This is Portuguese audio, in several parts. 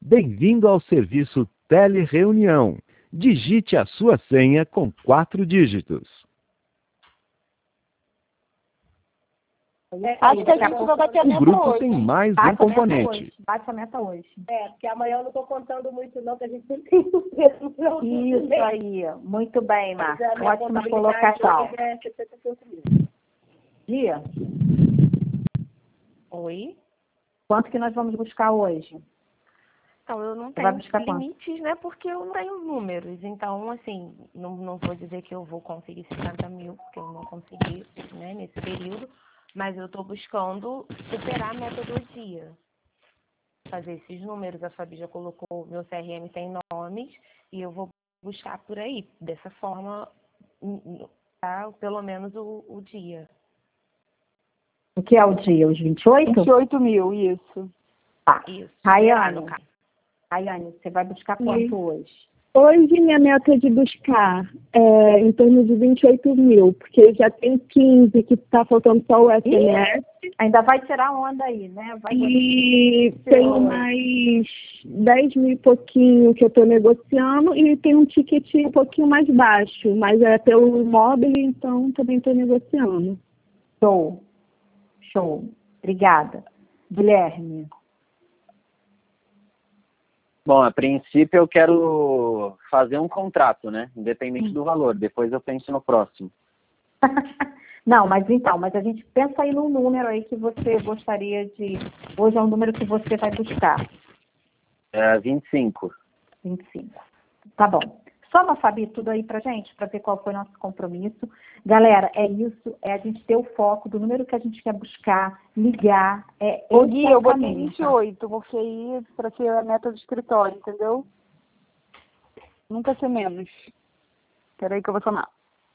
Bem-vindo ao serviço Telereunião. Digite a sua senha com 4 dígitos. Acho que a gente vai bater a O meta grupo hoje. tem mais um componente. Bate a meta hoje. Porque amanhã eu não estou contando muito não, que a gente sempre tem o mesmo produto. Isso aí. Muito bem, Mas Márcia. a minha Ótima contabilidade colocação. hoje é 65 mil. Dia, Oi? quanto que nós vamos buscar hoje? Então, eu não Vai tenho buscar quanto? limites, né? Porque eu não tenho números. Então, assim, não vou dizer que eu vou conseguir 50 mil, porque eu não consegui, né, nesse período. Mas eu estou buscando superar a meta do dia. Fazer esses números. A Fabi já colocou, meu CRM tem nomes, e eu vou buscar por aí. Dessa forma, tá, pelo menos o dia. O que é o dia? Os 28? 28 mil, isso. Tá. Isso. Superar, no Rayane, caso. Rayane, você vai buscar quanto hoje? Hoje minha meta é de buscar em torno de 28 mil, porque já tem 15 que está faltando só o SMS. Ainda vai tirar onda aí, né? Vai E tenho mais 10 mil e pouquinho que eu estou negociando e tem um ticket um pouquinho mais baixo, mas é pelo móvel, então também estou negociando. Show. Show. Obrigada. Guilherme. Bom, a princípio eu quero fazer um contrato, né? Independente do valor. Depois eu penso no próximo. Não, mas a gente pensa aí num número aí que você gostaria de... Hoje é um número que você vai buscar. 25. 25. Tá bom. Soma, Fabi, tudo aí pra gente, para ver qual foi o nosso compromisso. Galera, é isso, é a gente ter o foco do número que a gente quer buscar, ligar. Ô, Gui, eu botei caminho, tá? 28, porque aí para ser a meta do escritório, entendeu? Nunca ser menos. Espera aí que eu vou somar.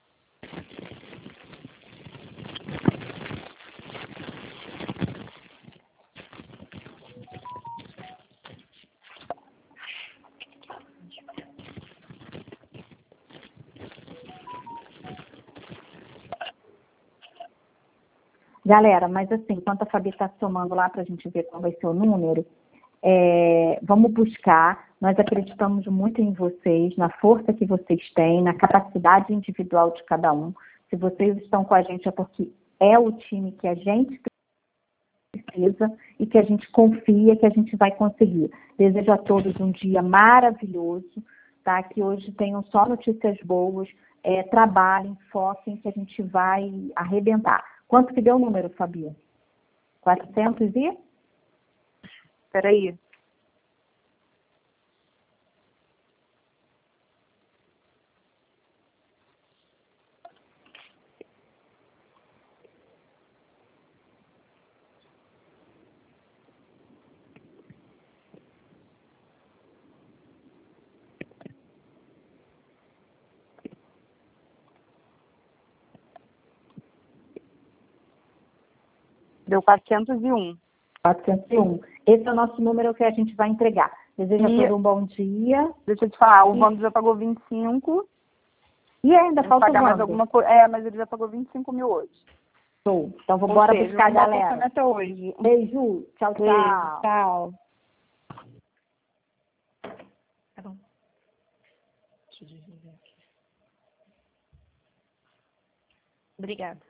Galera, mas assim, enquanto a Fabi está somando lá para a gente ver qual vai ser o número, vamos buscar, nós acreditamos muito em vocês, na força que vocês têm, na capacidade individual de cada um. Se vocês estão com a gente é porque é o time que a gente precisa e que a gente confia que a gente vai conseguir. Desejo a todos um dia maravilhoso, tá? Que hoje tenham só notícias boas, trabalhem, foquem, que a gente vai arrebentar. Quanto que deu o número, Fabi? 400 e? Espera aí. Deu 401. 401. Esse é o nosso número que a gente vai entregar. Desejo a todos um bom dia. Deixa eu te falar, o Vando já pagou 25. E ainda falta pagar mais Vando. alguma coisa. Mas ele já pagou 25 mil hoje. Show. Então vamos embora buscar a galera. Até hoje. Beijo. Tchau, tchau. Beijo, tchau. Tá bom. Deixa eu desligar aqui. Obrigada.